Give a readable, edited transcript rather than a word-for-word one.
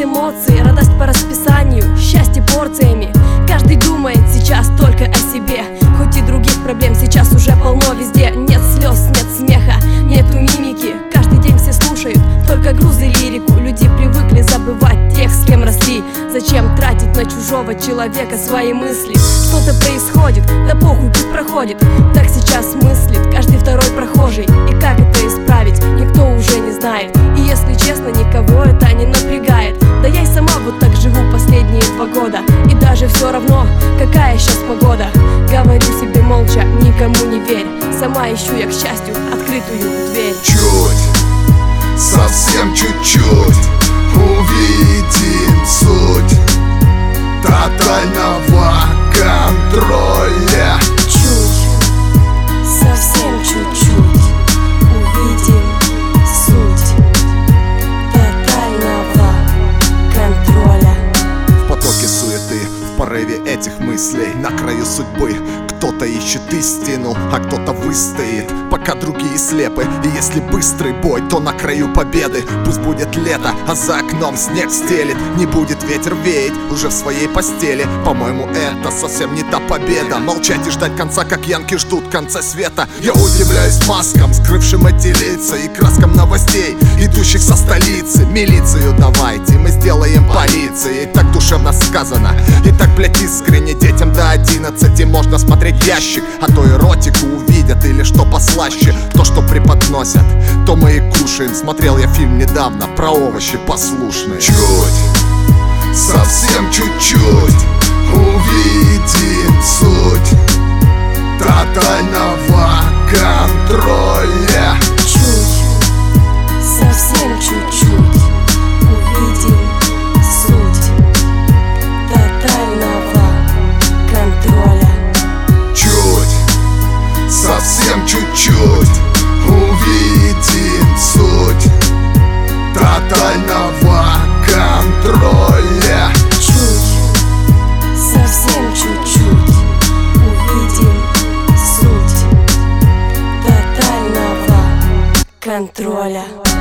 эмоции, радость по расписанию, счастье порциями. Каждый думает сейчас только о себе, хоть и других проблем сейчас уже полно везде. Нет слез, нет смеха, нету мимики. Каждый день все слушают только грузы лирику. Люди привыкли забывать тех, с кем росли. Зачем тратить на чужого человека свои мысли? Что-то происходит, да похуй, пусть проходит. Так сейчас мыслит каждый второй прохожий. И как это исправить, никто уже не знает. И если честно, никого это не напрягает. Да я и сама вот так живу последние 2 года. И даже все равно, какая сейчас погода. Говорю себе молча, никому не верь. Сама ищу я, к счастью, открытую дверь. Чуть, совсем чуть-чуть увидим суть тотального контроля. Чуть, совсем чуть-чуть увидим суть тотального контроля. В потоке суеты, в порыве этих мыслей, на краю судьбы кто-то ищет истину, а кто-то выстоит, пока другие слепы. И если быстрый бой, то на краю победы. Пусть будет лето, а за окном снег стелет. Не будет ветер веять уже в своей постели. По-моему, это совсем не та победа. Молчать и ждать конца, как янки ждут конца света. Я удивляюсь маскам, скрывшим эти лица, и краскам новостей, идущих со столицы. Милицию давайте, мы сделаем полицией. Так душевно сказано, и так, блять, искренне. Детям до 11 можно смотреть ящик, а то эротику увидят или что послаще. То, что преподносят, то мы и кушаем. Смотрел я фильм недавно про овощи послушные. Чуть, совсем чуть-чуть увидим суть тотального контроля. Чуть, совсем чуть-чуть увидим суть тотального контроля. Чуть, совсем чуть-чуть увидим суть тотального контроля. Чуть, совсем чуть-чуть увидим суть тотального контроля.